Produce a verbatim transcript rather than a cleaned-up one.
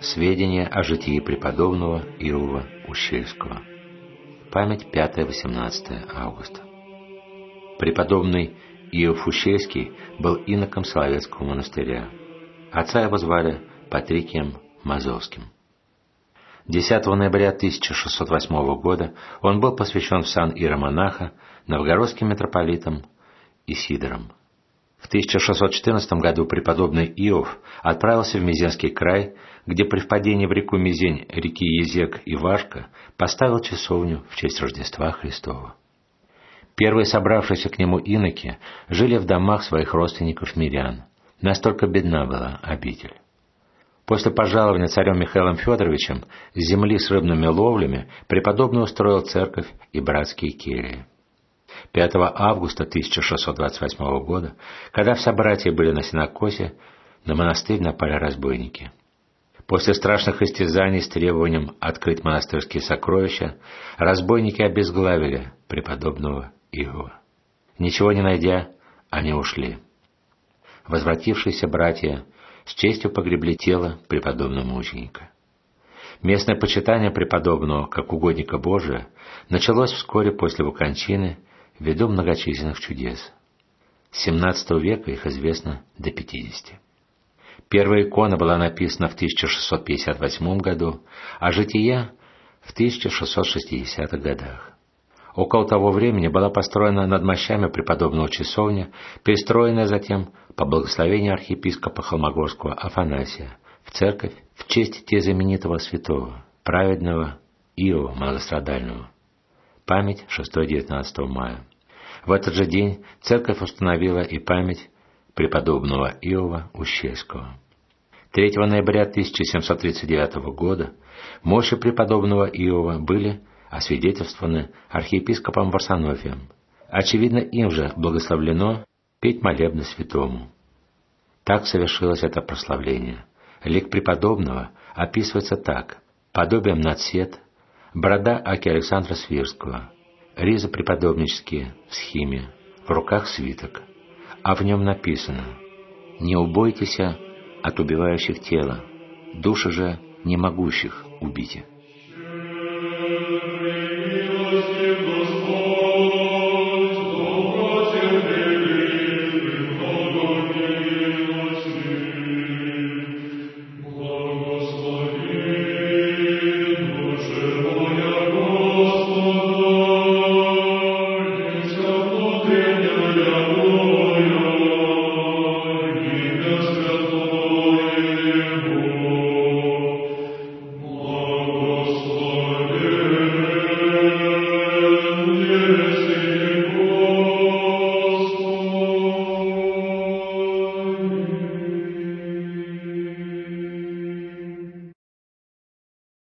Сведения о житии преподобного Иова Ущельского. Память пятое-восемнадцатое августа. Преподобный Иов Ущельский был иноком Соловецкого монастыря. Отца его звали Патрикием Мазовским. десятого ноября тысяча шестьсот восьмого года он был посвящен в сан иеромонаха новгородским митрополитом Исидором. В тысяча шестьсот четырнадцатом году преподобный Иов отправился в Мезенский край, где при впадении в реку Мезень, реки Езек и Вашка поставил часовню в честь Рождества Христова. Первые собравшиеся к нему иноки жили в домах своих родственников-мирян. Настолько бедна была обитель. После пожалования царем Михаилом Федоровичем с земли с рыбными ловлями преподобный устроил церковь и братские кельи. пятого августа тысяча шестьсот двадцать восьмого года, когда все братья были на сенокосе, на монастырь напали разбойники. После страшных истязаний с требованием открыть монастырские сокровища, разбойники обезглавили преподобного Иова. Ничего не найдя, они ушли. Возвратившиеся братья с честью погребли тело преподобного мученика. Местное почитание преподобного как угодника Божия началось вскоре после его кончины ввиду многочисленных чудес. С семнадцатого века их известно до пятидесяти. Первая икона была написана в тысяча шестьсот пятьдесят восьмом году, а жития — в тысяча шестьсот шестидесятых годах. Около того времени была построена над мощами преподобного часовня, перестроенная затем по благословению архиепископа Холмогорского Афанасия в церковь в честь те знаменитого святого, праведного Иова Многострадального. Память шестого-девятнадцатого мая. В этот же день церковь установила и память преподобного Иова Ущельского. третьего ноября тысяча семьсот тридцать девятого года мощи преподобного Иова были освидетельствованы архиепископом Варсонофием. Очевидно, им же благословлено петь молебны святому. Так совершилось это прославление. Лик преподобного описывается так: подобием надсет, борода аки Александра Свирского, ризы преподобнические в схиме, в руках свиток, а в нем написано: «Не убойтесь от убивающих тела, души же не могущих убить».